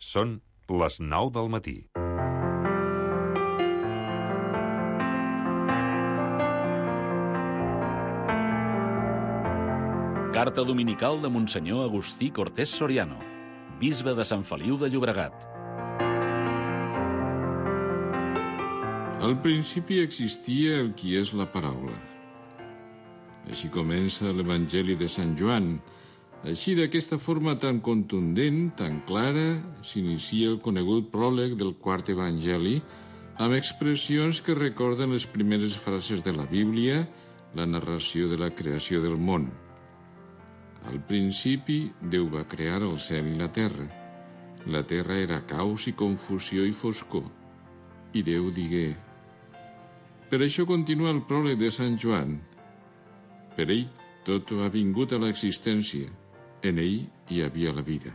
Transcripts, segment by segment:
Són les 9 del matí. Carta dominical de Monsenyor Agustí Cortés Soriano, bisbe de Sant Feliu de Llobregat. Al principi existia el qui és la paraula. Així comença l'Evangeli de Sant Joan. Així, d'aquesta forma tan contundent, tan clara, s'inicia el conegut pròleg del quart Evangeli, amb expressions que recorden les primeres frases de la Bíblia, la narració de la creació del món. Al principi, Déu va crear el cel i la terra. La terra era caos i confusió i foscor. I Déu digué... Per això continua el pròleg de Sant Joan. Per ell tot ha vingut a l'existència. En ell hi havia la vida.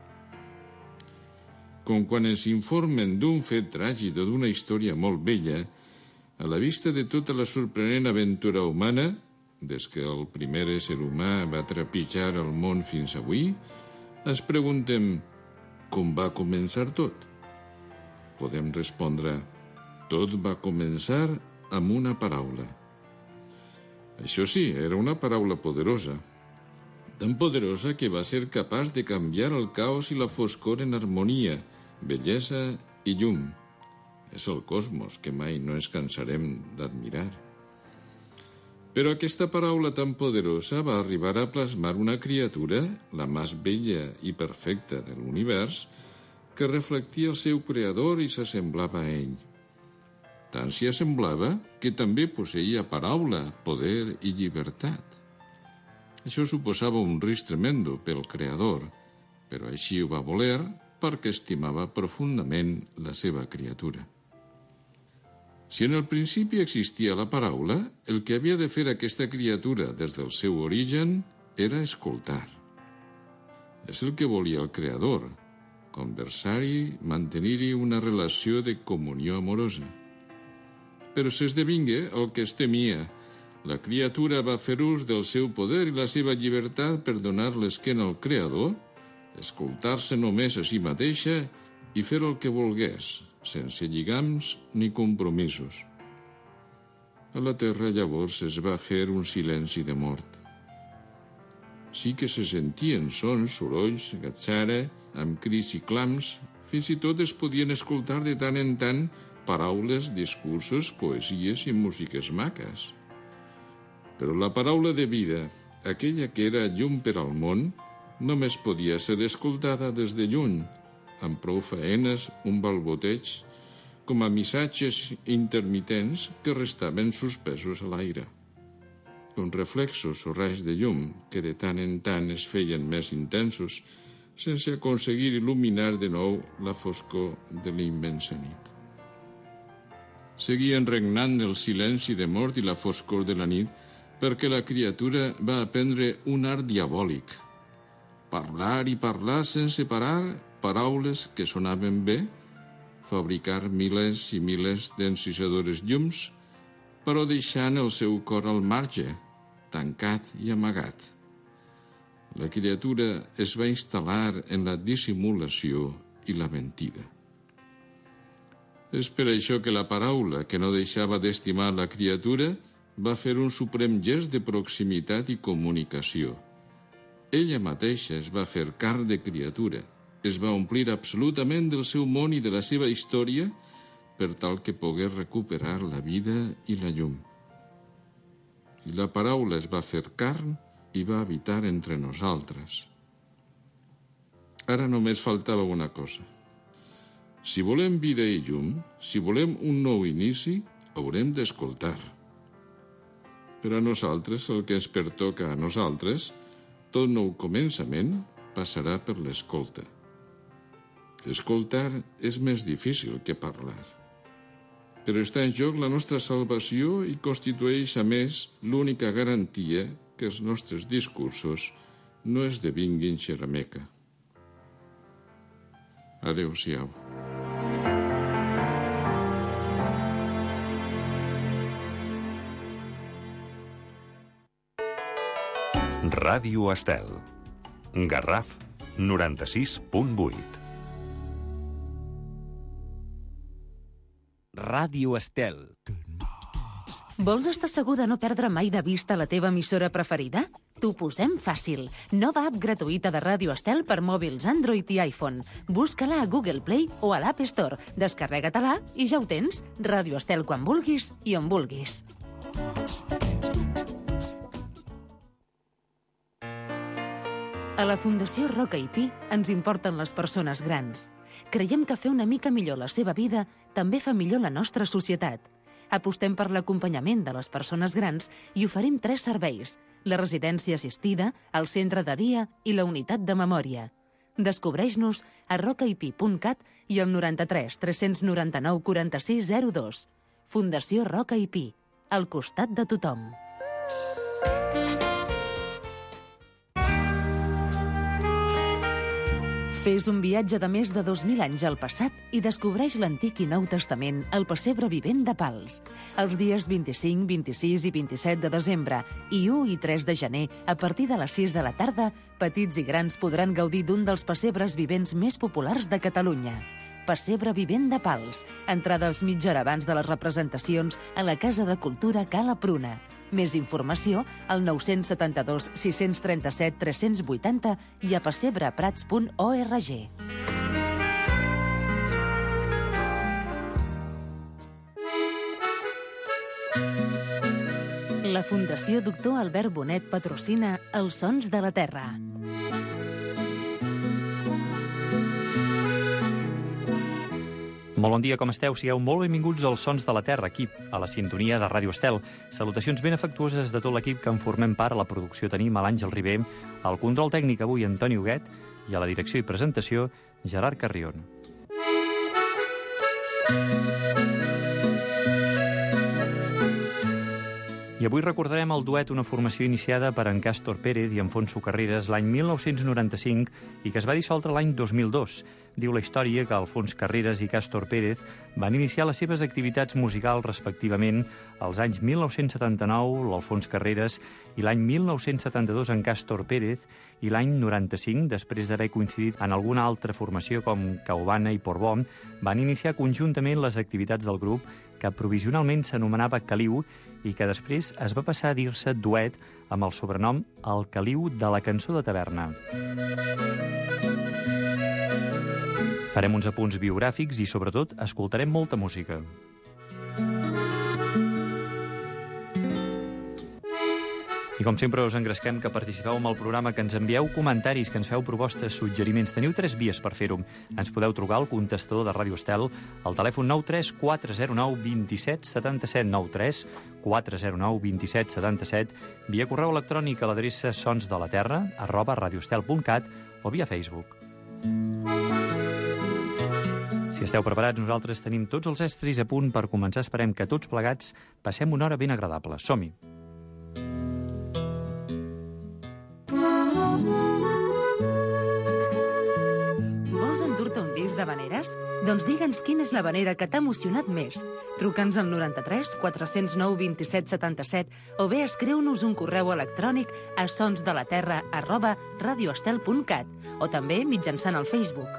Com quan ens informen d'un fet tràgic o d'una història molt vella, a la vista de tota la sorprenent aventura humana, des que el primer ésser humà va trepitjar el món fins avui, ens preguntem com va començar tot. Podem respondre, tot va començar amb una paraula. Això sí, era una paraula poderosa, tan poderosa que va ser capaç de canviar el caos i la foscor en harmonia, bellesa i llum. És el cosmos que mai no ens cansarem d'admirar. Però aquesta paraula tan poderosa va arribar a plasmar una criatura, la més bella i perfecta de l'univers, que reflectia el seu creador i s'assemblava a ell. Tant s'hi assemblava que també posseïa paraula, poder i llibertat. Això suposava un risc tremendo pel creador, però així ho va voler perquè estimava profundament la seva criatura. Si en el principi existia la paraula, el que havia de fer aquesta criatura des del seu origen era escoltar. És el que volia el creador, conversar-hi, mantenir-hi una relació de comunió amorosa. Però s'esdevingué el que es temia. La criatura va fer ús del seu poder i la seva llibertat per donar l'esquena al creador, escoltar-se només a si mateixa i fer el que volgués, sense lligams ni compromisos. A la terra llavors es va fer un silenci de mort. Sí que se sentien sons, sorolls, gatzara, amb crits i clams, fins i tot es podien escoltar de tant en tant paraules, discursos, poesies i músiques maques. Però la paraula de vida, aquella que era llum per al món, només podia ser escoltada des de lluny, amb prou faenes, un balboteig, com a missatges intermitents que restaven suspesos a l'aire. Com reflexos o raigs de llum que de tant en tant es feien més intensos, sense aconseguir il·luminar de nou la foscor de la immensa nit. Seguien regnant el silenci de mort i la foscor de la nit perquè la criatura va aprendre un art diabòlic. Parlar i parlar sense parar paraules que sonaven bé, fabricar milers i milers d'encisadores llums, però deixant el seu cor al marge, tancat i amagat. La criatura es va instal·lar en la dissimulació i la mentida. És per això que la paraula, que no deixava d'estimar la criatura, va fer un suprem gest de proximitat i comunicació. Ella mateixa es va fer carn de criatura, es va omplir absolutament del seu món i de la seva història per tal que pogués recuperar la vida i la llum. I la paraula es va fer carn i va habitar entre nosaltres. Ara només faltava una cosa. Si volem vida i llum, si volem un nou inici, haurem d'escoltar. Però a nosaltres, el que ens pertoca a nosaltres, tot nou començament passarà per l'escolta. Escoltar és més difícil que parlar. Però està en joc la nostra salvació i constitueix, a més, l'única garantia que els nostres discursos no esdevinguin xerrameca. Adéu-siau. Ràdio Estel. Garraf 96.8. Ràdio Estel. Vols estar segur de no perdre mai de vista la teva emissora preferida? T'ho posem fàcil. Nova app gratuïta de Ràdio Estel per mòbils Android i iPhone. Busca-la a Google Play o a l'App Store. Descarrega-te-la i ja ho tens. Ràdio Estel quan vulguis i on vulguis. A la Fundació Roca i Pi ens importen les persones grans. Creiem que fer una mica millor la seva vida també fa millor la nostra societat. Apostem per l'acompanyament de les persones grans i oferim 3 serveis: la residència assistida, el centre de dia i la unitat de memòria. Descobreix-nos a rocaipi.cat i al 93 399 46 02. Fundació Roca i Pi, al costat de tothom. Fes un viatge de més de 2.000 anys al passat i descobreix l'Antic i Nou Testament al Pessebre Vivent de Pals. Els dies 25, 26 i 27 de desembre i 1 i 3 de gener, a partir de les 6 de la tarda, petits i grans podran gaudir d'un dels pessebres vivents més populars de Catalunya. Pessebre Vivent de Pals. Entrades mitja hora abans de les representacions a la Casa de Cultura Cala Pruna. Més informació al 972 637 380 i a pessebreprats.org. La Fundació Doctor Albert Bonet patrocina Els Sons de la Terra. Molt bon dia, com esteu? Sigueu molt benvinguts als Sons de la Terra, aquí, a la sintonia de Ràdio Estel. Salutacions ben afectuoses de tot l'equip que en formem part. A la producció tenim a l'Àngel Ribé, al control tècnic avui Antoni Huguet i a la direcció i presentació Gerard Carrion. I avui recordarem el duet, una formació iniciada per en Càstor Pérez i Alfonso Carreras l'any 1995 i que es va dissoldre l'any 2002. Diu la història que Alfons Carreras i Càstor Pérez van iniciar les seves activitats musicals respectivament als anys 1979, l'Alfons Carreras, i l'any 1972 en Càstor Pérez, i l'any 95, després d'haver coincidit en alguna altra formació com Caubana i Portbó, van iniciar conjuntament les activitats del grup, que provisionalment s'anomenava Caliu i que després es va passar a dir-se duet amb el sobrenom El Caliu de la cançó de taverna. Farem uns apunts biogràfics i, sobretot, escoltarem molta música. I com sempre us engresquem que participeu en el programa, que ens envieu comentaris, que ens feu propostes, suggeriments. Teniu 3 vies per fer-ho. Ens podeu trucar al contestador de Ràdio Estel al telèfon 93 409 27 77 93 409 27 77, via correu electrònic a l'adreça sonsdelaterra@radioestel.cat o via Facebook. Si esteu preparats, nosaltres tenim tots els estris a punt per començar. Esperem que tots plegats passem una hora ben agradable. Som-hi! d'havaneres? Doncs digue'ns quina és l'havanera que t'ha emocionat més. Truca'ns al 93 409 27 77 o bé escriu-nos un correu electrònic a sonsdelaterra@radioestel.cat o també mitjançant el Facebook.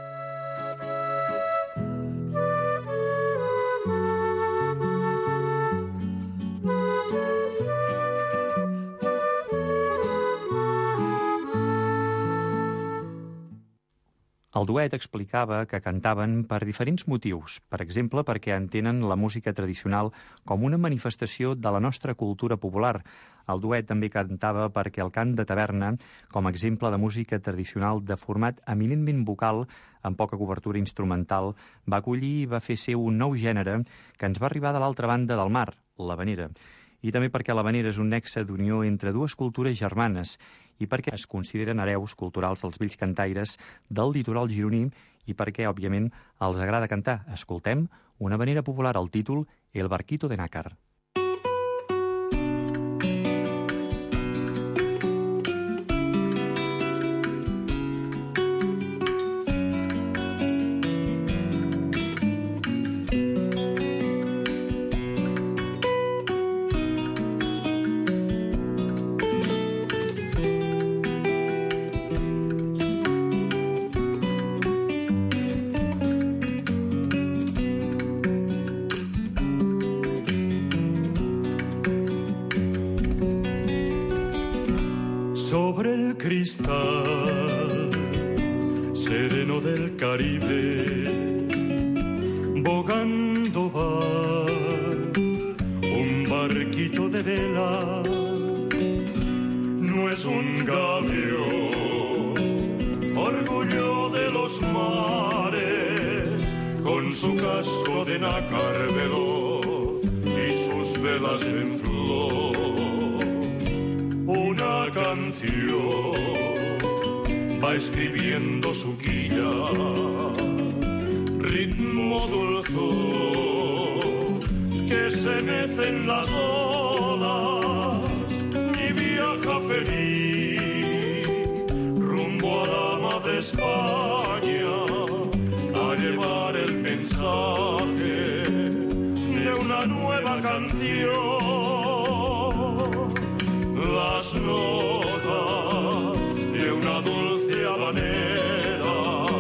El duet explicava que cantaven per diferents motius. Per exemple, perquè entenen la música tradicional com una manifestació de la nostra cultura popular. El duet també cantava perquè el cant de taverna, com a exemple de música tradicional de format eminentment vocal, amb poca cobertura instrumental, va acollir i va fer seu un nou gènere que ens va arribar de l'altra banda del mar, l'havanera. I també perquè l'havanera és un nexe d'unió entre dues cultures germanes i perquè es consideren hereus culturals dels vells cantaires del litoral gironí i perquè, òbviament, els agrada cantar. Escoltem una havanera popular al títol El barquito de nácar. el cristal sereno del Caribe, bogando va un barquito de vela. No es un galeón, orgullo de los mares, con su casco de nácar veloz y sus velas en flor. Una canción va escribiendo su quilla, ritmo dulzón que se mece en las olas y viaja feliz rumbo a la madre España a llevar el mensaje de una nueva canción. Las notas de una dulce habanera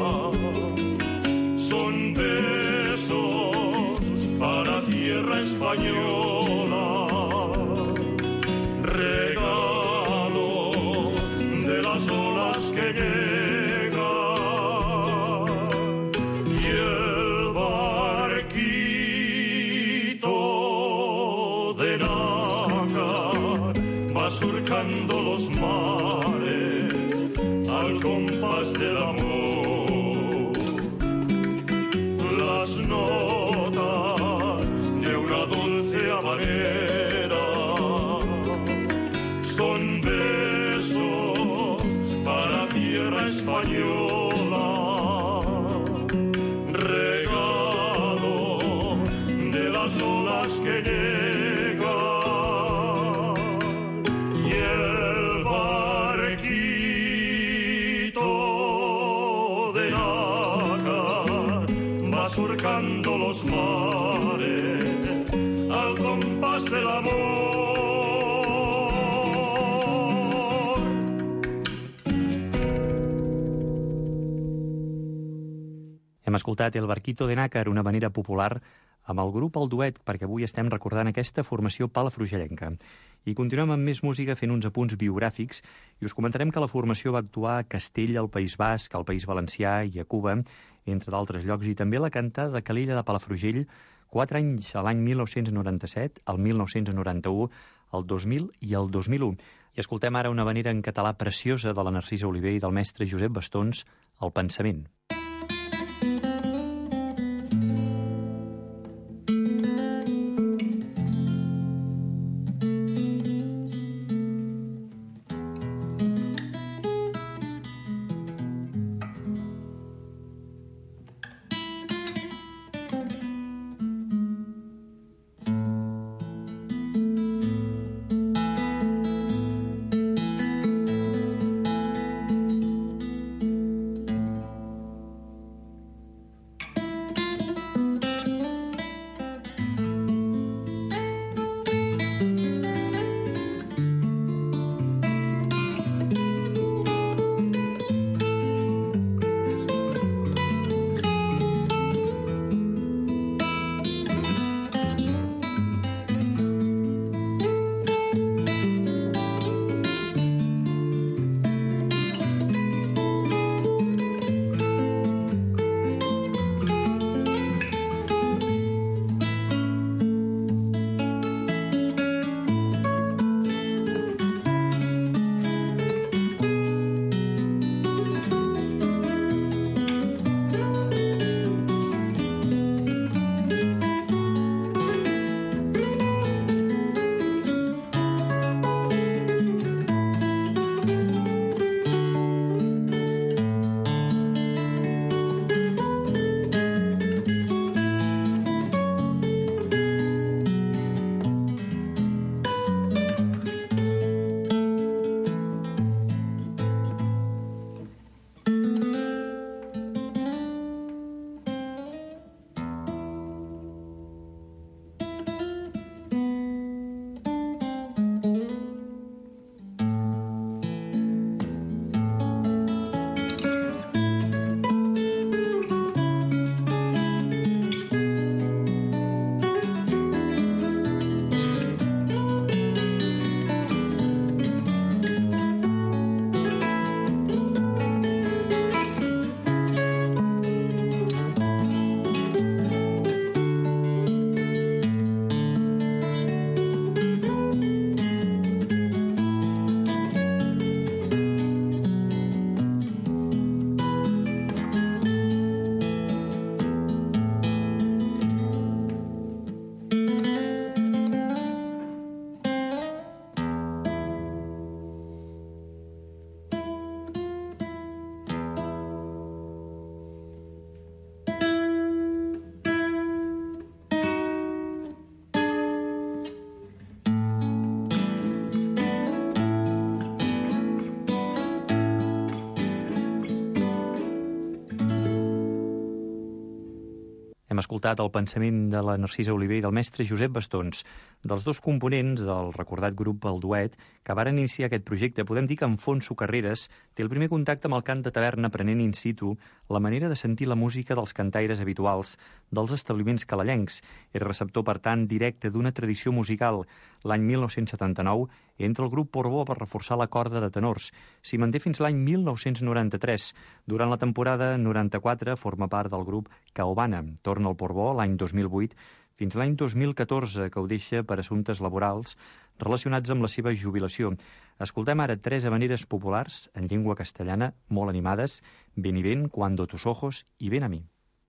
son besos para tierra española, regalo de las olas que llegan, y el barquito de nácar va surcando los mares al compás del amor. Las notas de una dulce habanera son besos para tierra española, regalo de las olas que llegan, y el barquito de nácar va surcando los mares al compás del amor. Hem escoltat El barquito de nácar, una manera popular, amb el grup El Duet, perquè avui estem recordant aquesta formació palafrugellenca. I continuem amb més música fent uns apunts biogràfics i us comentarem que la formació va actuar a Castella, al País Basc, al País Valencià i a Cuba, entre d'altres llocs, i també la cantada de Calella de Palafrugell, 4 anys a l'any 1997, el 1991, el 2000 i el 2001. I escoltem ara una manera en català preciosa de la Narcisa Oliver i del mestre Josep Bastons, El pensament. Hem escoltat el pensament de la Narcisa Oliver i del mestre Josep Bastons, dels dos components del recordat grup El Duet, que varen iniciar aquest projecte. Podem dir que Enfonso Carreras té el primer contacte amb el cant de taverna, aprenent in situ la manera de sentir la música dels cantaires habituals dels establiments calallencs. És receptor, per tant, directe d'una tradició musical. L'any 1979 entra el grup Portbó per reforçar la corda de tenors. S'hi manté fins l'any 1993. Durant la temporada 94 forma part del grup Caobana. Torna al Portbó l'any 2008 fins l'any 2014, que ho deixa per assumptes laborals relacionats amb la seva jubilació. Escoltem ara 3 habaneres populars en llengua castellana, molt animades: Ven y ven, Cuando tus ojos y Ven a mí.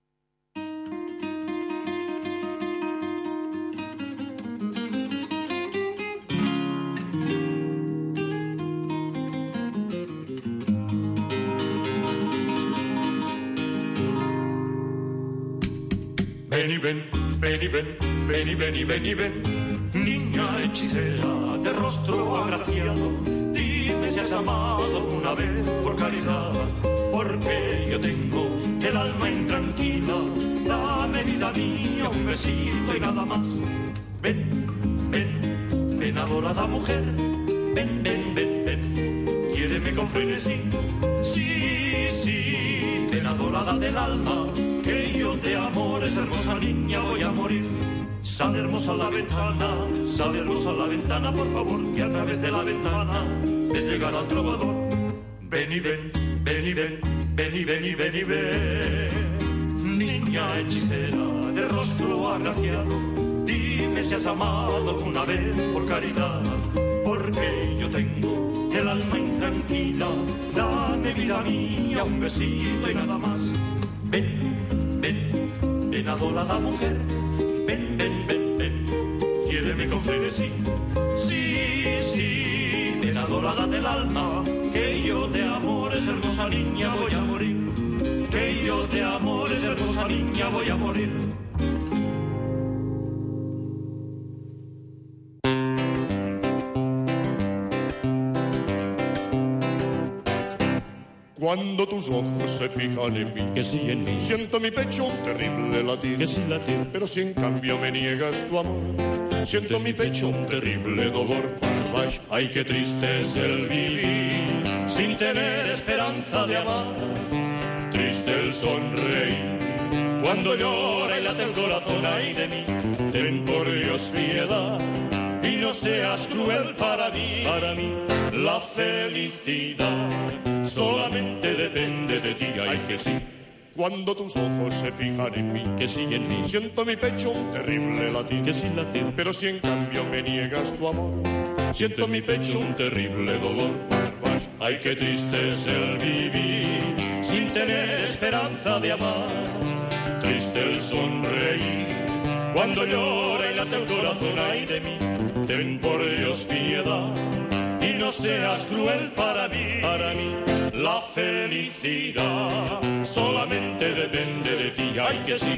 Ven y ven, ven y ven, ven y ven y ven y ven, niña hechicera de rostro agraciado, dime si has amado alguna vez por caridad, porque yo tengo el alma intranquila, dame vida mía un besito y nada más. Ven, ven, ven adorada mujer, ven, ven, ven, ven, quiéreme con frenesí, sí, sí, ven adorada del alma, que yo de amores, hermosa niña, voy a morir. Sale hermosa a la ventana, por favor, que a través de la ventana ves llegar al trovador. Ven y ven, ven y ven, ven y ven y ven y ven, niña hechicera de rostro agraciado, dime si has amado alguna vez por caridad, porque yo tengo el alma intranquila, dame vida mía un besito y nada más. Ven, ven, ven adorada mujer, ven, ven, ven, ven, quiéreme con frenesí, sí, sí, ven adorada del alma, que yo de amores, hermosa niña, voy a morir, que yo de amores, hermosa niña, voy a morir. Cuando tus ojos se fijan en mí, Que sí en mí, siento mi pecho un terrible latir. que sí latir, Pero si en cambio me niegas tu amor, siento en mi pecho un terrible dolor. Parvaix, ay, qué triste es el vivir sin tener esperanza de amar. Triste el sonreír cuando llora y late el corazón, ay de mí. Ten por Dios piedad y no seas cruel para mí. La felicidad solamente depende de ti, ay que sí. Cuando tus ojos se fijan en mí, que sí en mí, siento mi pecho un terrible latir. que sí latir, Pero si en cambio me niegas tu amor, siento en mi pecho un terrible dolor. Parvaix, ay, qué triste es el vivir sin tener esperanza de amar. Triste el sonreír cuando llora y late el corazón, ay de mí. Ten por Dios piedad y no seas cruel para mí. La felicidad solamente depende de ti, ay que sí.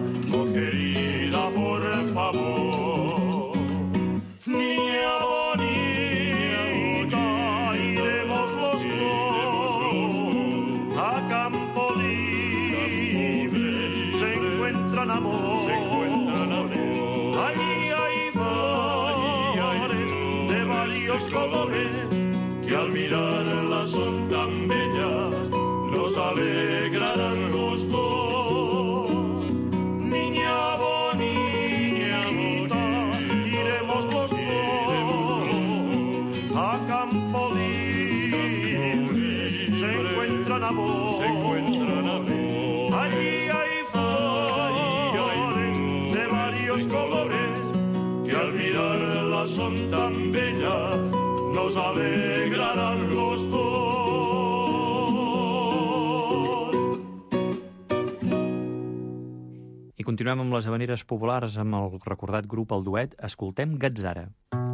Niña bonita. varios colores que al mirarlas son tan bellas, nos alegrarán los dos. Niña bonita, iremos los dos a campo libre, se encuentran amor. Allí hay flores de varios colores que al mirarlas son tan bellas, nos alegrarán los dos. I continuem amb les havaneres populars amb el recordat grup El Duet. Escoltem Gatzara.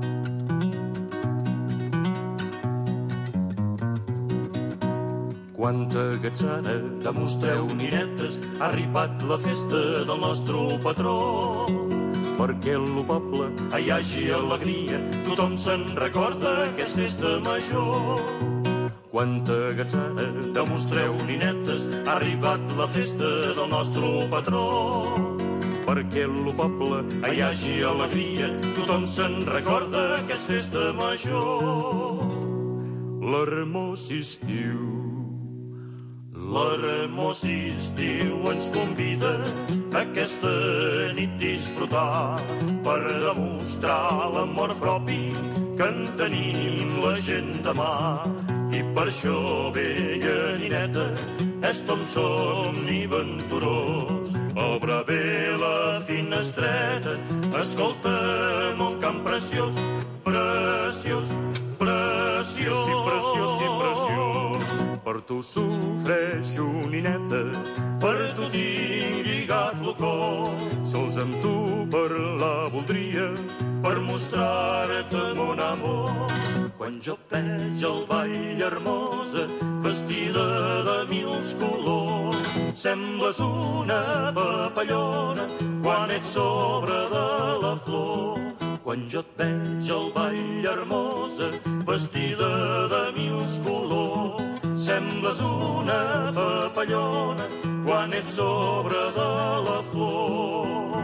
Quanta gatzara demostreu, ninetes, ha arribat la festa del nostre patró. Perquè el poble hi hagi alegria, tothom se'n recorda que és festa major. Quanta gatzara demostreu, ninetes, ha arribat la festa del nostre patró. Perquè el poble hi hagi alegria, tothom se'n recorda que és festa major. L'hermós estiu, l'hermós estiu ens convida a aquesta nit disfrutar per demostrar l'amor propi que en tenim la gent demà. I per això, vella nineta, és com somni venturós. Obre bé la finestreta, escolta'm un cant preciós, preciós, preciós, sí, preciós, sí, preciós. Per tu sofreixo, nineta, per tu tinc lligat el cor. Sols amb tu parlar voldria, per mostrar-te mon amor. Quan jo et veig al ball hermosa, vestida de mils colors, sembles una papallona quan ets sobre de la flor. Quan jo et veig al ball hermosa, vestida de mils colors, sembles una papallona quan ets sobre de la flor.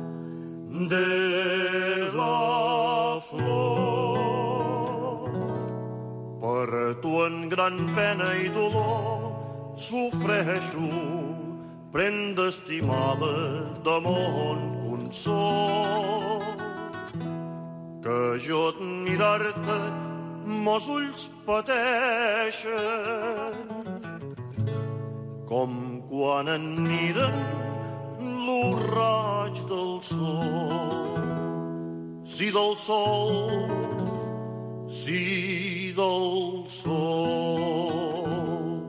De la flor. Per tu en gran pena i dolor sofreixo, prenda estimada de mon consol. Que jo et mirar-te mos ulls pateixen, com quan en miren lo raig del sol. Sí del sol, sí del sol.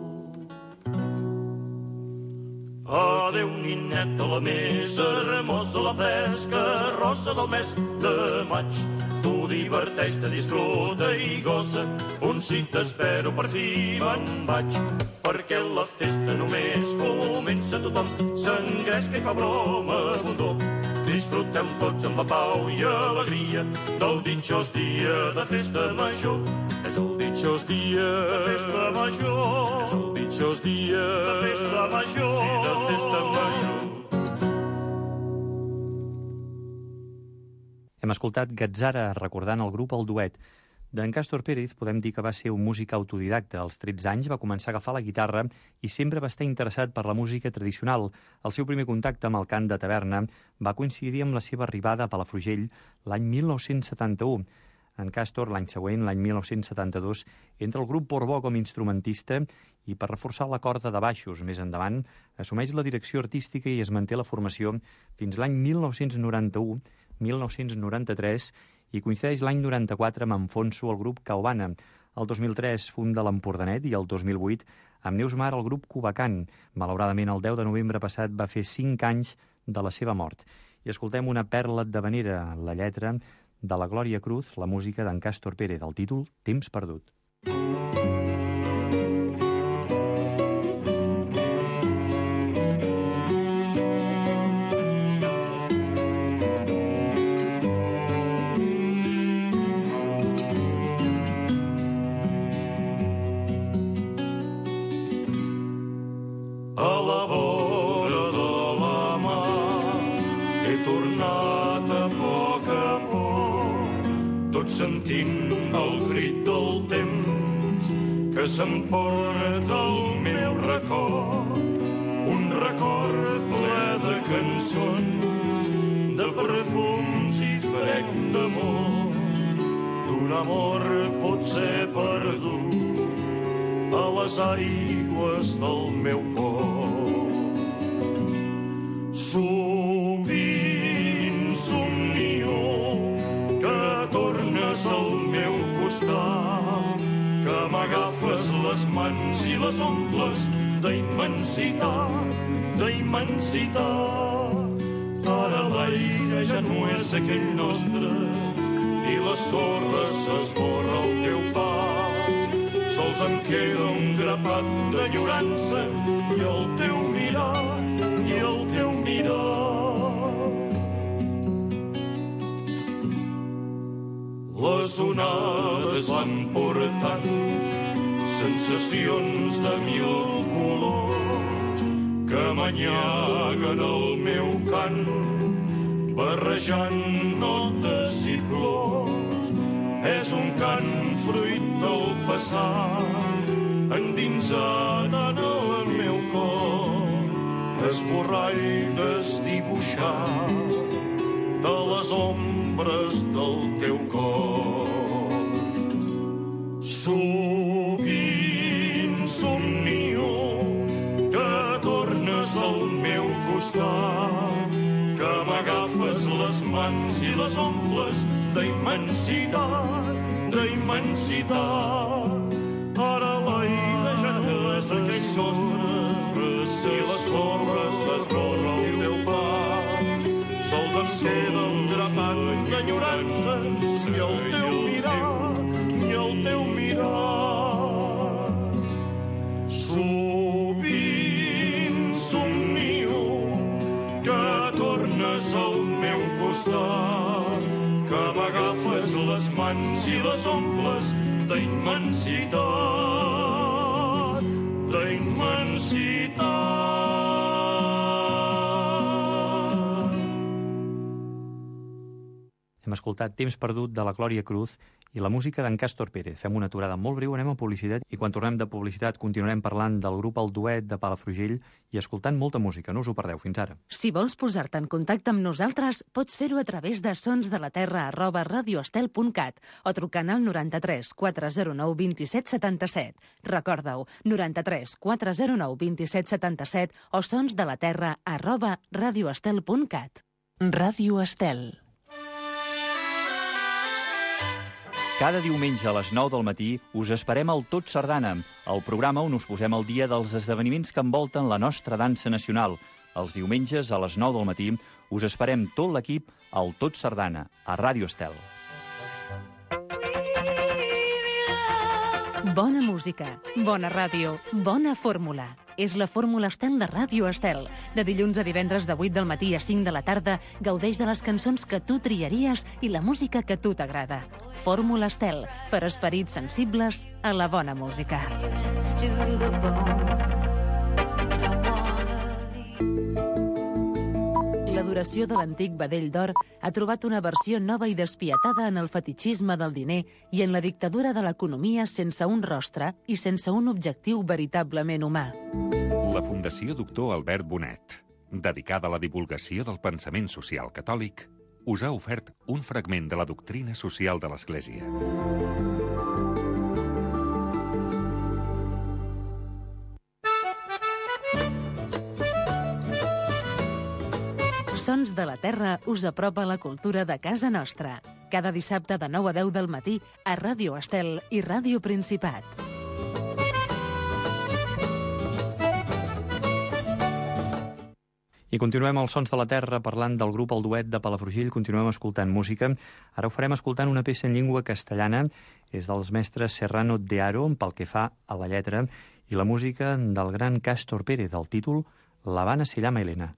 Adéu, nineta, la més hermosa, la fresca rosa del mes de maig. Tu diverteix-te, disfruta i gossa, un sí t'espero, per fi me'n vaig. Perquè la festa només comença, tothom s'engresca i fa broma bondó. Disfrutem tots amb la pau i alegria del ditxós dia de festa major. És el ditxós dia de festa major. És el ditxós dia de festa major. Sí, de festa major. Hem escoltat Gatzara recordant el grup El Duet. D'en Càstor Pérez podem dir que va ser un músic autodidacte. Als 13 anys va començar a agafar la guitarra i sempre va estar interessat per la música tradicional. El seu primer contacte amb el cant de taverna va coincidir amb la seva arribada a Palafrugell l'any 1971. En Càstor, l'any següent, l'any 1972, entra al grup Borbó com a instrumentista i per reforçar la corda de baixos. Més endavant, assumeix la direcció artística i es manté la formació fins l'any 1991-1993 i coincideix l'any 94 amb Enfonso, el grup Caobana. El 2003 funda l'Empordanet i el 2008 amb Neus Mar el grup Cubacant. Malauradament, el 10 de novembre passat va fer 5 anys de la seva mort. I escoltem una perla d'havanera, la lletra de la Glòria Cruz, la música d'en Càstor Pérez, el títol Temps perdut. tot sentint el crit del temps que s'emporta el meu record, un record ple de cançons, de perfums i frec d'amor, d'un amor potser perdut a les aigües del meu cor. Sovint somnio que tornes al meu costat, que m'agafes les mans i les omples d'immensitat, d'immensitat. Ara l'aire ja no és aquell nostre i la sorra s'esborra al teu pas. Sols em queda un grapat d'enyorança i el teu mirar, i el teu mirar. Les onades van portant sensacions de mil colors que m'anyaguen el meu cant, barrejant notes i flors. És un cant fruit del passat, endinsat en el meu cor, esborrar i desdibuixar de les ombres del teu cor. Sovint somnio que tornes al meu costat, que m'agafes les mans i les omples d'immensitat, d'immensitat. Ara l'aire ja no és aquell nostre i les sorres s'esborra el teu pas. Sols ens queda un grapat d'enyorança i el teu mirar, i el teu mirar. Sovint somnio que tornes al meu costat, que m'agafes les mans i les omples d'immensitat, d'immensitat. Hem escoltat Temps perdut de la Glòria Cruz i la música d'en Càstor Pérez. Fem una aturada molt breu, anem a publicitat i quan tornem de publicitat continuarem parlant del grup El Duet de Palafrugell i escoltant molta música. No us ho perdeu. Fins ara. Si vols posar-te en contacte amb nosaltres, pots fer-ho a través de sonsdelaterra@radioestel.cat o trucant al 93 409 27 77. Recorda-ho, 93 409 27 77 o sonsdelaterra@radioestel.cat. Ràdio Estel. Cada diumenge a les 9 del matí us esperem al Tot Sardana, el programa on us posem al dia dels esdeveniments que envolten la nostra dansa nacional. Els diumenges a les 9 del matí us esperem tot l'equip al Tot Sardana, a Ràdio Estel. Bona música, bona ràdio, bona fórmula. És la Fórmula Estel de Ràdio Estel. De dilluns a divendres de 8 del matí a 5 de la tarda gaudeix de les cançons que tu triaries i la música que a tu t'agrada. Fórmula Estel, per esperits sensibles a la bona música. L'adoració de l'antic vedell d'or ha trobat una versió nova i despietada en el fetitxisme del diner i en la dictadura de l'economia sense un rostre i sense un objectiu veritablement humà. La Fundació Doctor Albert Bonet, dedicada a la divulgació del pensament social catòlic, us ha ofert un fragment de la doctrina social de l'Església. Sons de la Terra us apropa la cultura de casa nostra. Cada dissabte de 9 a 10 del matí a Ràdio Estel i Ràdio Principat. I continuem als Sons de la Terra parlant del grup El Duet de Palafrugell. Continuem escoltant música. Ara ho farem escoltant una peça en llengua castellana. És dels mestres Serrano de Haro, pel que fa a la lletra, i la música del gran Càstor Pérez, del títol La Habana se llama Elena.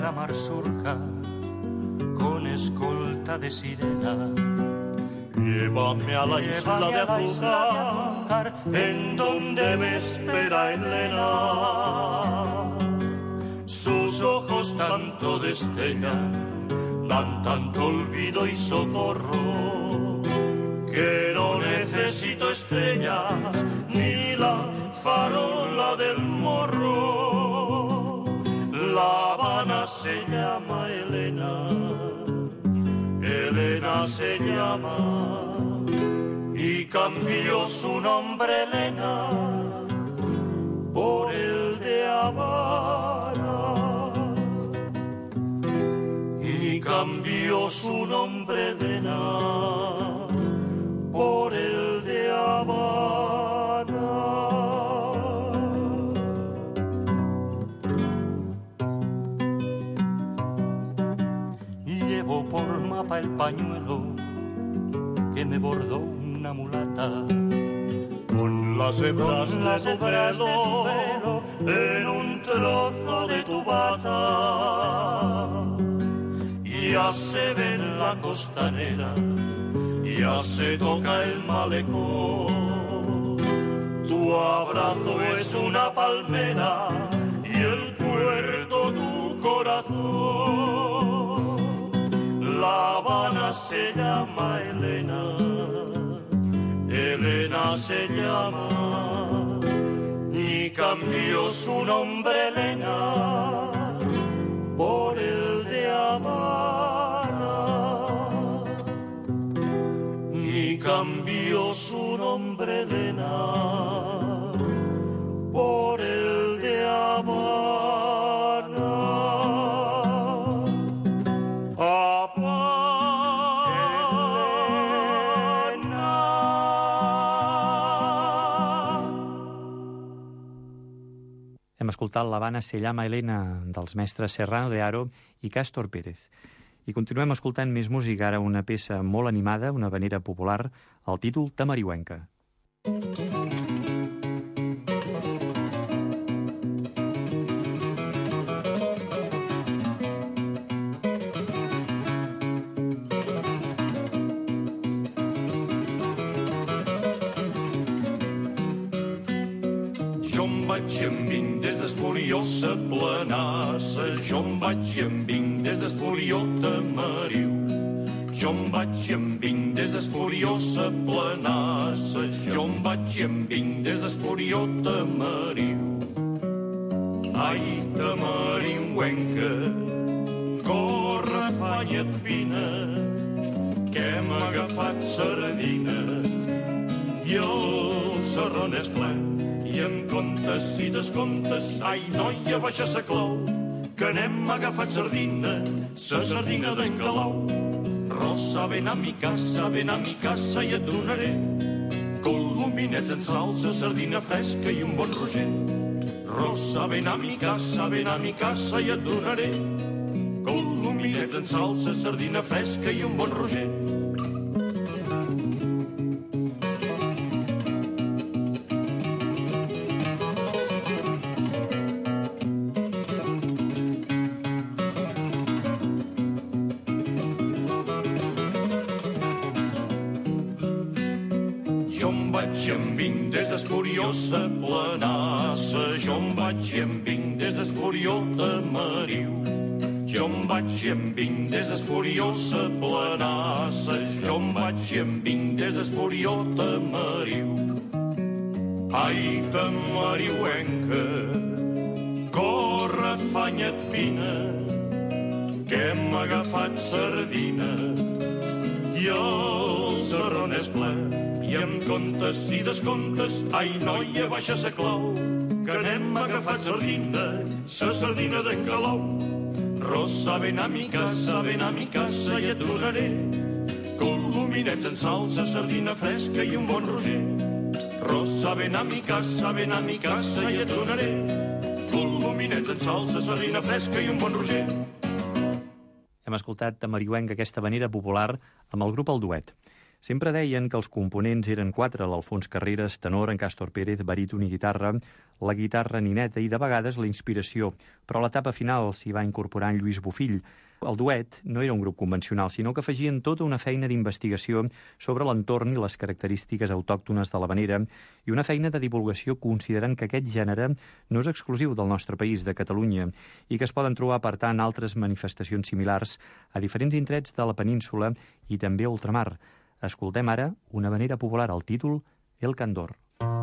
la mar surca con escolta de sirena. Llévame a la isla de azúcar, en donde me espera Elena. Sus ojos tanto destellan, dan tanto olvido y socorro, que no necesito estrellas ni la farola del morro. La Habana se llama Elena, Elena se llama, y cambió su nombre Elena por el de Habana, y cambió su nombre Elena por el de Habana. Llevo por mapa el pañuelo que me bordó una mulata, con las hebras de pelo en un trozo de tu bata. Ya se ve en la costanera, ya se toca el malecón. Tu abrazo es una palmera y el puerto tu corazón. La Habana se llama Elena, Elena se llama, y cambió su nombre Elena por el de Habana, y cambió su nombre Elena por el de Habana. Hem escoltat l'Havana se llama Elena dels mestres Serrano de Haro i Cástor Pérez. I continuem escoltant més música, ara una peça molt animada, una havanera popular, el títol Tamariuenca. Vaig i em vinc des d'Esfoliosa Planassa, jo em vaig i em vinc des d'Esfolió Tamariu. Jo em vaig i em vinc des d'Esfoliosa Planassa, jo em vaig i em vinc des d'Esfolió Tamariu. Ai, Tamariuenca, corre, afanya't, vine, que hem agafat sardina i el serrón és ple. I em comptes i descomptes, ai, noia, baixa sa clau, que n'hem agafat sardina, sa sardina d'en Calau. Rosa, ven a mi casa i et donaré colominets en salsa, sardina fresca i un bon roger. Rosa, ven a mi casa i et donaré colominets en salsa, sardina fresca i un bon roger. Esfoliosa Planassa, jo em vaig i em vinc des d'Esfolió Tamariu. Jo em vaig i em vinc des d'Esfoliosa Planassa, jo em vaig i em vinc des d'Esfolió Tamariu. Ai, Tamariuenca, corre, afanya't, vine, que hem agafat sardina i el serrón és ple. I em comptes i descomptes, ai, noia, baixa sa clau, que n'hem agafat sardina, sa sardina d'en Calau. Rosa, ven a mi casa i et donaré colominets en salsa, sardina fresca i un bon roger. Rosa, ven a mi casa i et donaré colominets en salsa, sardina fresca i un bon roger. Hem escoltat Tamariuenca, aquesta havanera popular, amb el grup El Duet. Sempre deien que els components eren 4, l'Alfons Carreras, tenor, en Càstor Pérez, baríton i guitarra, la guitarra Nineta i de vegades la inspiració, però a l'etapa final s'hi va incorporar en Lluís Bofill. El duet no era un grup convencional, sinó que afegien tota una feina d'investigació sobre l'entorn i les característiques autòctones de l'havanera i una feina de divulgació considerant que aquest gènere no és exclusiu del nostre país, de Catalunya, i que es poden trobar, per tant, altres manifestacions similars a diferents indrets de la península i també a ultramar. Escoltem ara una havanera popular al títol El Candor.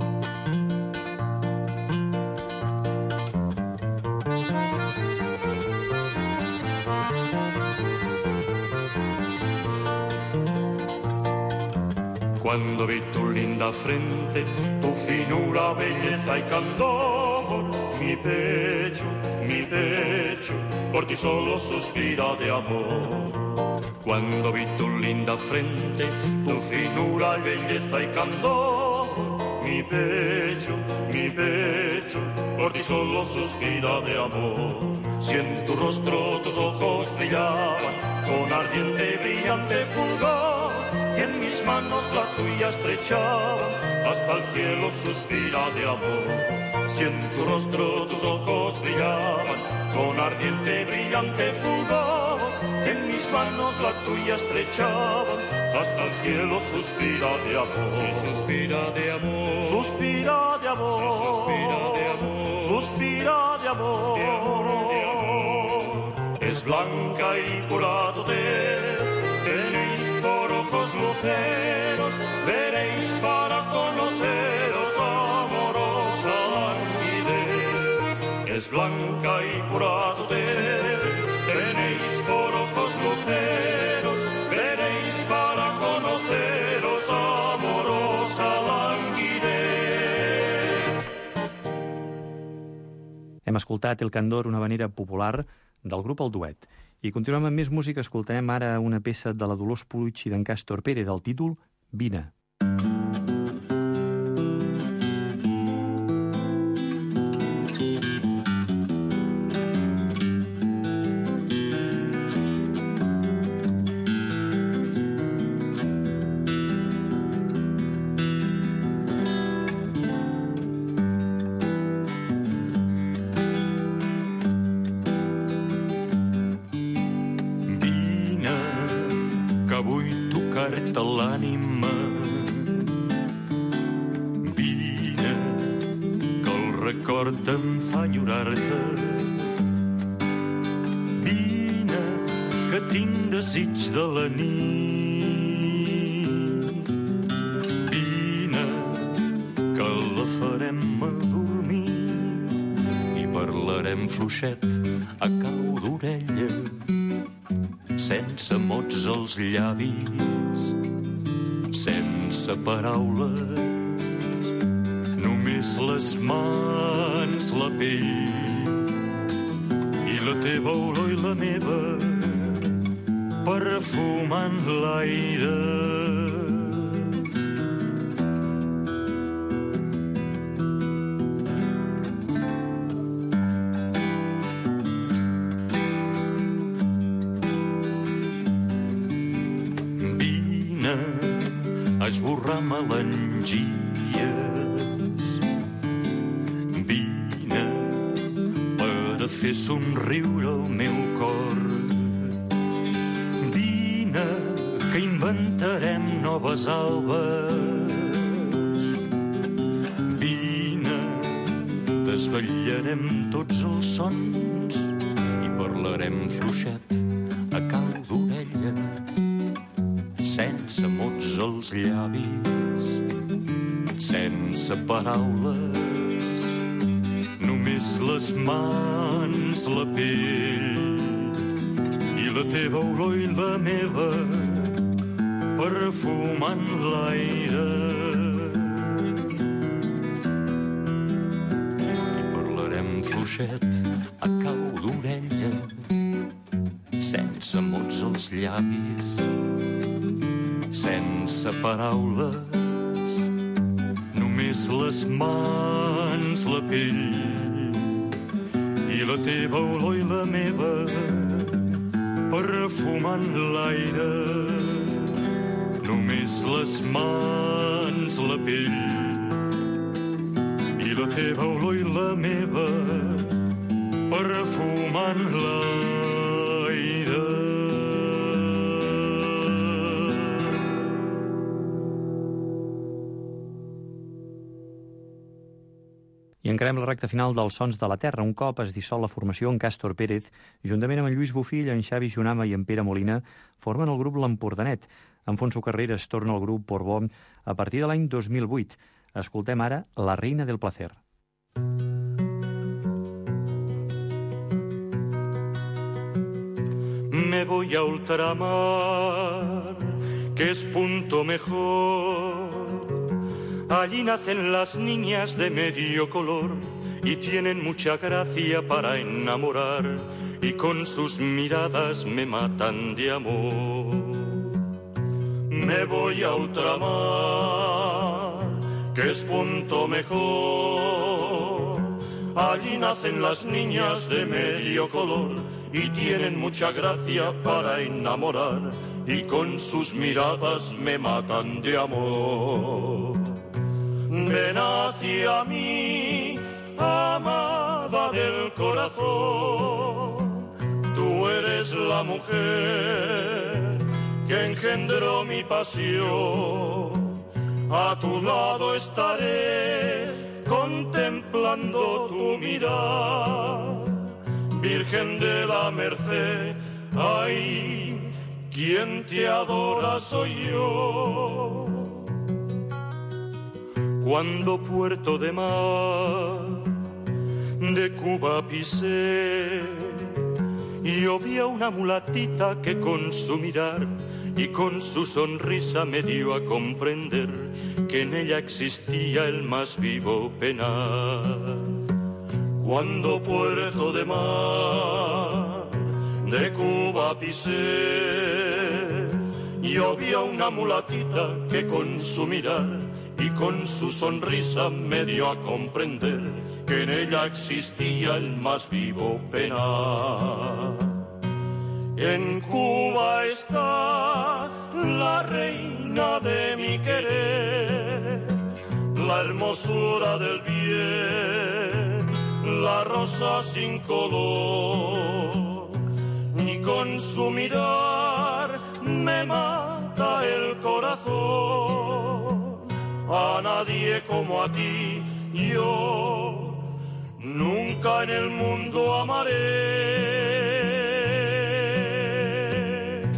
Cuando vi tu linda frente, tu finura, belleza y candor, mi pecho, por ti solo suspira de amor. Cuando vi tu linda frente, tu finura, belleza y candor, mi pecho, por ti solo suspira de amor. Si en tu rostro tus ojos brillaban con ardiente y brillante fulgor, y en mis manos la tuya estrechaban, hasta el cielo suspira de amor. Si en tu rostro tus ojos brillaban con ardiente y brillante fulgor, en mis manos la tuya estrechaban, hasta el cielo suspira de amor. Si suspira de amor, suspira de amor, si suspira de amor, suspira de amor, de amor, de amor. Es blanca y pura doter, tenéis por ojos luceros, veréis para conoceros, amorosa languidez. Es blanca y pura doter, tenéis por ojos luceros, veréis para conoceros, amorosa languidez. Hem escoltat El Candor, una havanera popular del grup El Duet. I continuem amb més música, escoltarem ara una peça de la Dolors Puig i d'en Càstor Pérez, del títol Vine. L'ànima, vine, que el record em fa enyorar-te. Vine, que tinc desig de la nit. Vine, que la farem adormir i parlarem fluixet a cau d'orella, sense mots als llavis, sense paraules, només les mans, la pell i la teva olor i la meva perfumant l'aire. Esborrar melangies. Vine per fer somriure el meu cor. Vine que inventarem noves albes. Vine, desvetllarem tots els sons i parlarem fluixet a cau d'orella, sense mots als llavis, sense paraules, només les mans, la pell i la teva olor i la meva perfumant l'aire. I parlarem fluixet a cau d'orella, sense mots als llavis, sense paraules, només les mans, la pell i la teva olor i la meva perfumant l'aire. només les mans, la pell, i la teva olor i la meva perfumant l'aire. I encarem la recta final dels Sons de la Terra. Un cop es dissol la formació, en Càstor Pérez, juntament amb en Lluís Bofill, en Xavi Junama i en Pere Molina, formen el grup L'Empordanet. Enfonso Carreras torna al grup Porbó a partir de l'any 2008. Escoltem ara La reina del placer. Me voy a ultramar, que es punto mejor. Allí nacen las niñas de medio color y tienen mucha gracia para enamorar, y con sus miradas me matan de amor. Me voy a ultramar, que es punto mejor. Allí nacen las niñas de medio color y tienen mucha gracia para enamorar, y con sus miradas me matan de amor. Ven hacia mí, amada del corazón, tú eres la mujer que engendró mi pasión. A tu lado estaré contemplando tu mirar, Virgen de la Merced, ay, quien te adora soy yo. Cuando Puerto de Mar de Cuba pisé, yo vi a una mulatita que con su mirar y con su sonrisa me dio a comprender que en ella existía el más vivo penar. Cuando Puerto de Mar de Cuba pisé, yo vi a una mulatita que con su mirar y con su sonrisa me dio a comprender que en ella existía el más vivo penar. En Cuba está la reina de mi querer, la hermosura del bien, la rosa sin color, y con su mirar me mata el corazón. A nadie como a ti yo nunca en el mundo amaré.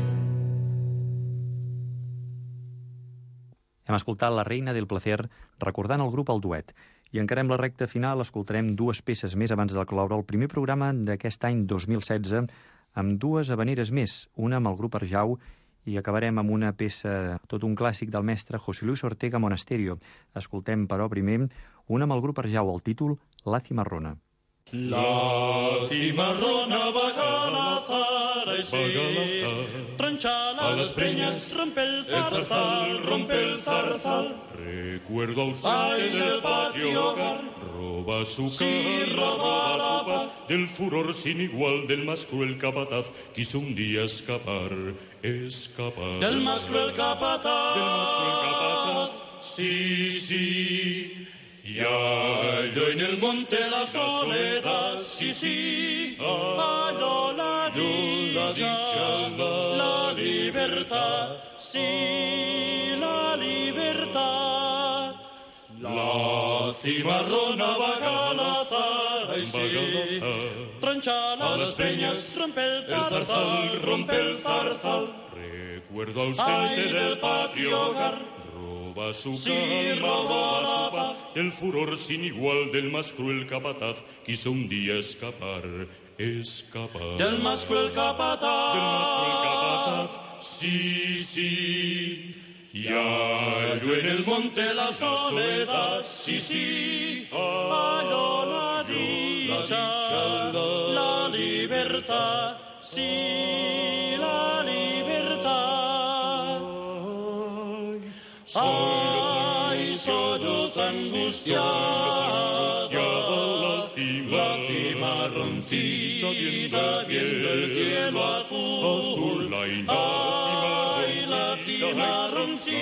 Hem escoltat La reina del placer recordant el grup El Duet. I encarem la recta final, escoltarem dues peces més abans de cloure el primer programa d'aquest any 2016 amb dues habaneres més, una amb el grup Arjau i acabarem amb una peça, tot un clàssic del mestre José Luis Ortega Monasterio. Escoltem, però, primer, una amb el grup Arjau, el títol La cimarrona. La cimarrona va a Galazar, sí, troncha las preñas, rompe el zarzal, rompe el zarzal. Recuerdo ausente del patio hogar, roba su casa, roba su paz, del furor sin igual del más cruel capataz, quiso un día escapar, escapar. Del más cruel capataz, del más cruel capataz, sí, sí. Y halló en el monte la soledad, sí, sí, halló la dicha, la libertad, sí, la libertad. La cimarrona va a Galazar, sí, troncha las peñas, rompe el zarzal, rompe el zarzal. Recuerdo ausente del patio hogar, roba su casa, roba su paz, el furor sin igual del más cruel capataz, quiso un día escapar, escapar. Del más cruel capataz, del más cruel capataz, sí, sí. Y halló en el monte la soledad, sí, sí, halló la dicha, la libertad, sí, la libertad. Ay, sollozos angustiada, la cimarroncita viendo el cielo azul, ay, la cimarroncita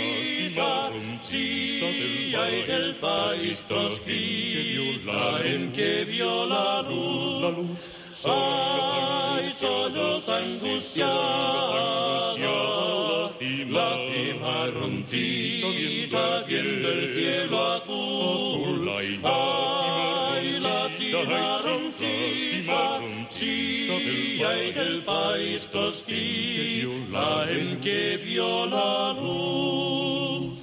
sí, hay del país proscrita en que vio la luz. Ay, solos angustiada, la cima roncita, viendo el cielo azul. Ay, la cima roncita, sí, hay del país proscrita en que vio la luz.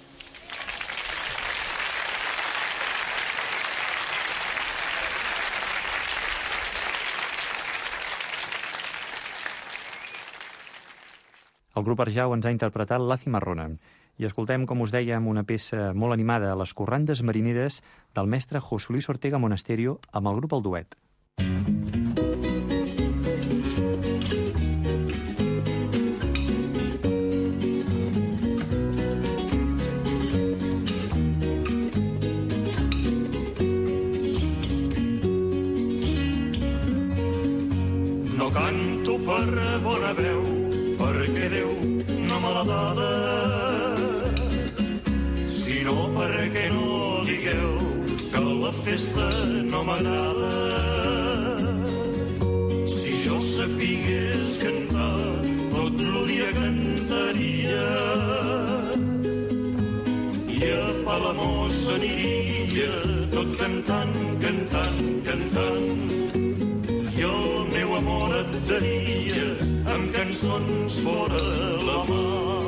El grup Arjau ens ha interpretat La Cimarrona i escoltem, com us dèiem, una peça molt animada, Les corrandes marineres, del mestre José Luis Ortega Monasterio amb el grup El Duet. No canto per bona veu, perquè Déu no me l'ha dada, sinó perquè no digueu que la festa no m'agrada. Si jo sapigués cantar, tot el dia cantaria, i a Palamós aniria, tot cantant, cantant, cantant, i el meu amor et daria amb cançons fora la mà.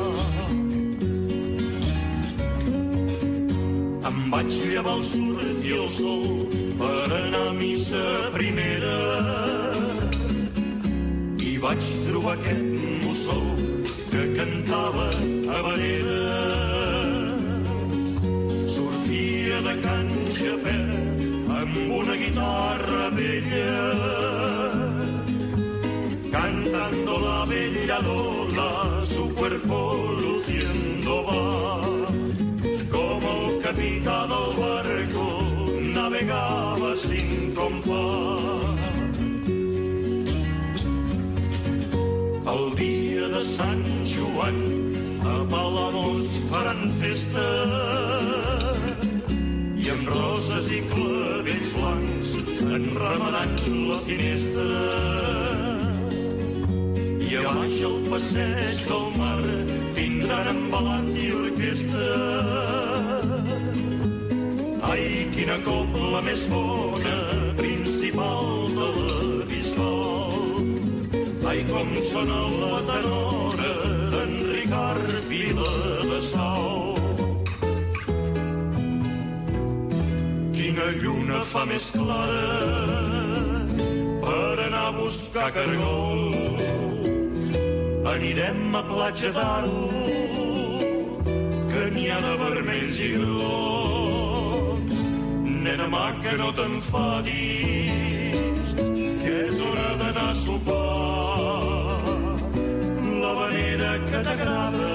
Em vaig llevar al sortir el sol per anar a missa primera i vaig trobar aquest mossó que cantava habanera. Sortia de Can Japet amb una guitarra vella, cantando la bella Lola, su cuerpo luciendo va, como el capitán del barco navegaba sin compás. El dia de Sant Joan a Palamós faran festa i amb roses i clavells blancs enramaran la finestra. I a baix al passeig del mar vindran embalat i orquestra. Ai, quina copla més bona, principal de la Bisbal. Ai, com sona la tenora d'en Ricard Vila de Sau. Quina lluna fa més clara per anar a buscar cargols. Anirem a Platja d'Aro, que n'hi ha de vermells i grocs. Nena maca, no t'enfadis, que és hora d'anar a sopar. L'habanera que t'agrada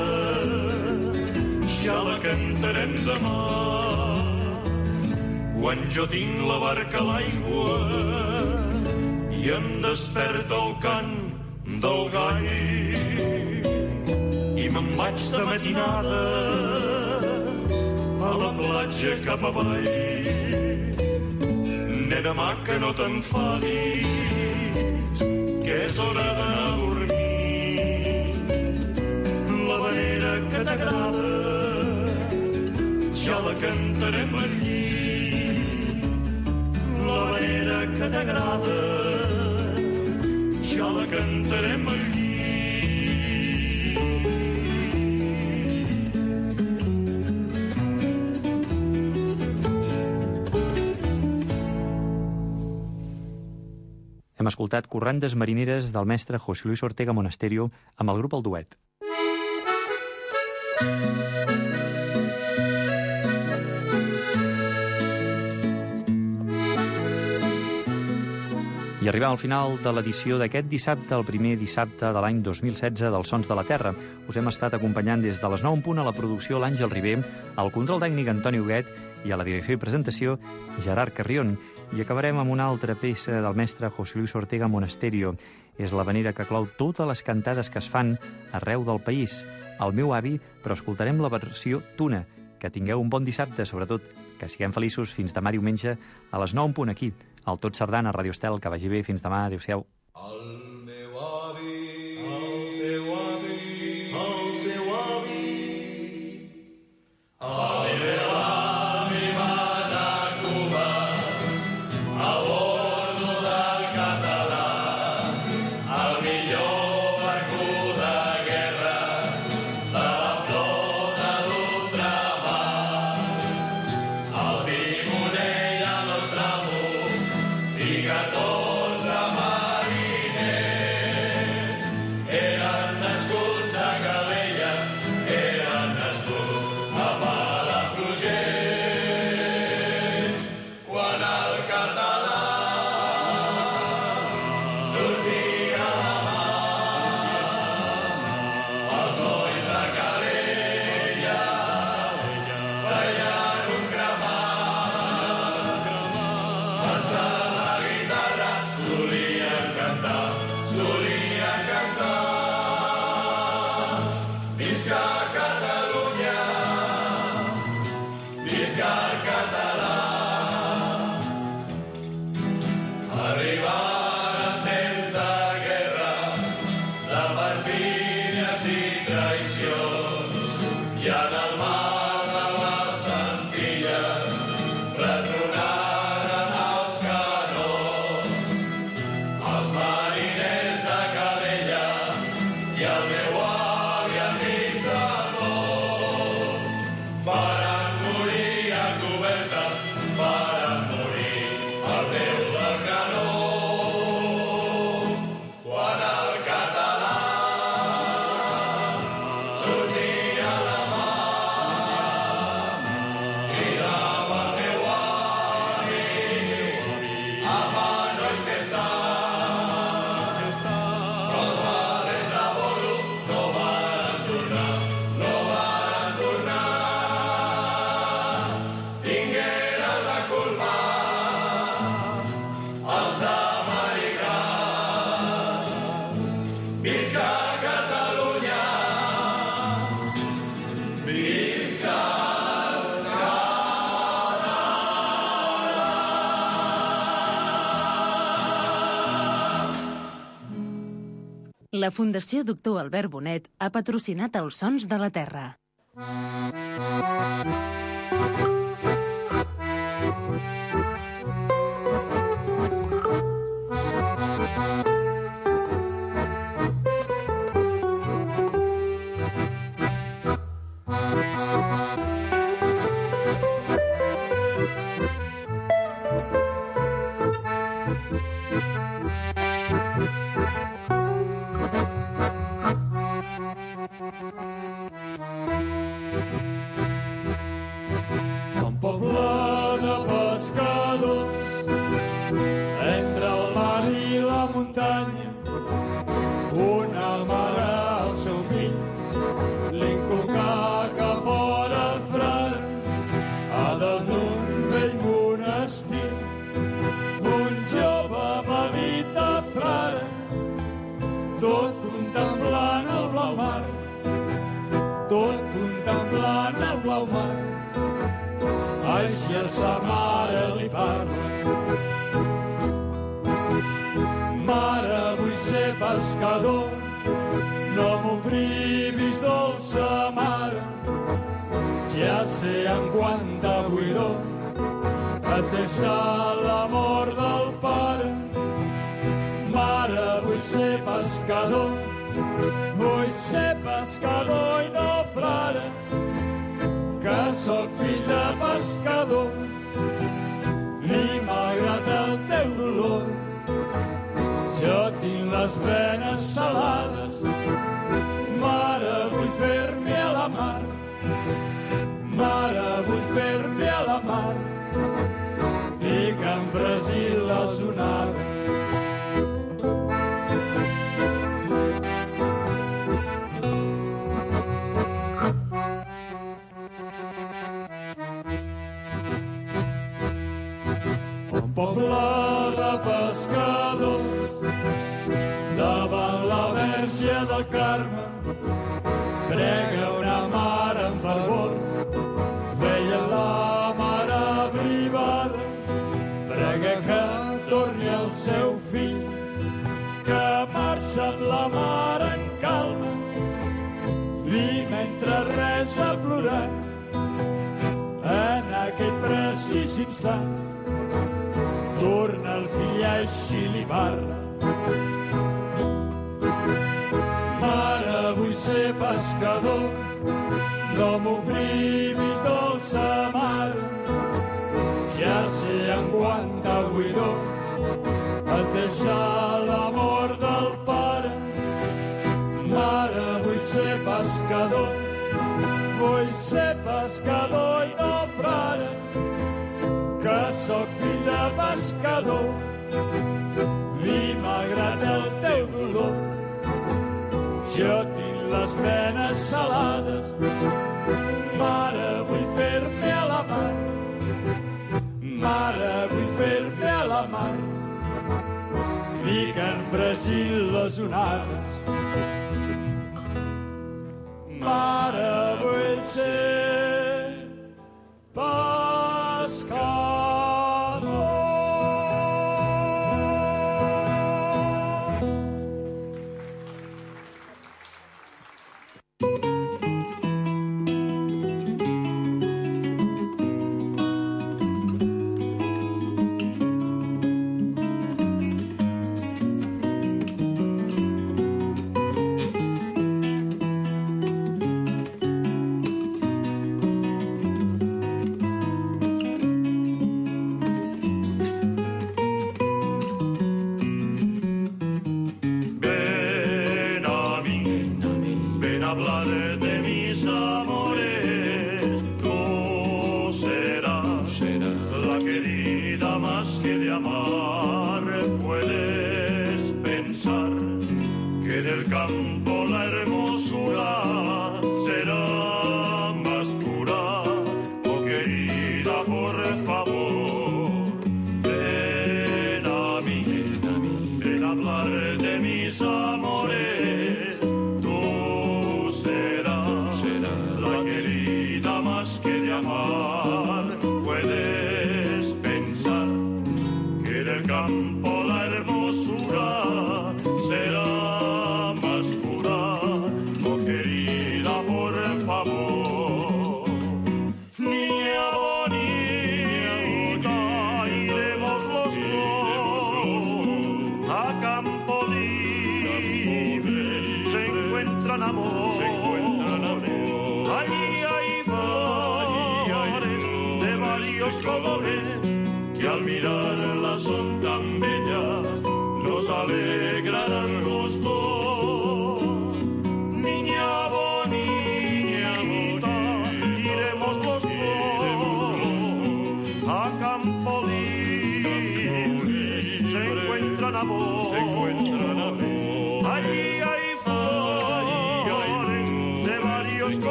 ja la cantarem demà. Quan jo tinc la barca a l'aigua i em desperta el cant del gall i me'n vaig de matinada a la platja cap avall. Nena maca, no t'enfadis, que és hora d'anar a dormir. L'habanera que t'agrada ja la cantarem al llit. L'habanera que t'agrada ja la cantarem al llit. Hem escoltat Corrandes marineres del mestre José Luis Ortega Monasterio amb el grup El Duet. I arribem al final de l'edició d'aquest dissabte, el primer dissabte de l'any 2016 dels Sons de la Terra. Us hem estat acompanyant des de les 9 en punt a la producció l'Àngel Ribé, al control tècnic Antoni Huguet i a la direcció i presentació Gerard Carrion. I acabarem amb una altra peça del mestre José Luis Ortega Monasterio. És l'habanera que clou totes les cantades que es fan arreu del país. El meu avi, però escoltarem la versió tuna, Que tingueu un bon dissabte, sobretot que siguem feliços fins demà diumenge a les 9 en punt aquí, al Tot Sardana, a Radio Estel. Que vagi bé, fins demà, adéu-siau. El meu avi, el teu avi, el seu avi, el meu avi va anar a Cuba a bordo del català, el millor barco de guerra de la flota d'ultramar, el timoner i el nostre amo i 14 mariners eren nascuts a Calella, eren nascuts a Palafrugell. Quan el català sortia a la mar, els nois de Calella feien un cremat, pensant la guitarra solien cantar. Visca Catalunya, visca el català. Arribaren temps de guerra, de perfídies i traïcions, i en el mar de les Antilles retronaren els canons. Els mariners de Calella i el meu avi amics de tots varen morir a coberta, varen morir al peu del canó. Quan el català sortia a la mar, cridava el meu avi, apa, nois que estan, però els valents de bordo no varen tornar, no varen tornar. Tingueren la culpa els americans. Visca Catalunya, visca La Fundació Doctor Albert Bonet ha patrocinat els Sons de la Terra. Un poble de pescadors entre el mar i la muntanya, una mare al seu fill li inculcà que fora frare a dalt d'un vell monestir. Un jove medita frare, tot contemplant el blau mar, tot contemplant el blau mar. Així a sa mare li parla: mare, vull ser pescador, no m'ho privis, dolça mare, ja sé en quanta buidor et deixa l'amor del pare. Mare, vull ser pescador i no frare, que sóc fill de pescador, ni malgrat el teu dolor, jo tinc les venes salades. Mare, vull fer-me a la mar, mare, vull fer-me a la mar, i que em fresi les onades. Poble de pescadors, davant la Verge del Carme, prega una mare amb fervor, torni el seu fill, que marxa amb la mare en calma, i mentre resa plorant, en aquell precís instant, torna el fill a xilibarra. Mare, vull ser pescador, no m'oblivis, dolça mare, ja sé en quanta buidor et deixa l'amor del pare. Mare, vull ser pescador i no frare, que sóc fill de pescador, i malgrat el teu dolor, jo tinc les venes salades. Mare, vull fer-me a la mar, mare, vull fer-me a la mar, i que en fregin les onades. Mare, vull ser pescador.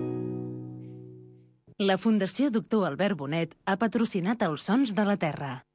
La Fundació Doctor Albert Bonet ha patrocinat els Sons de la Terra.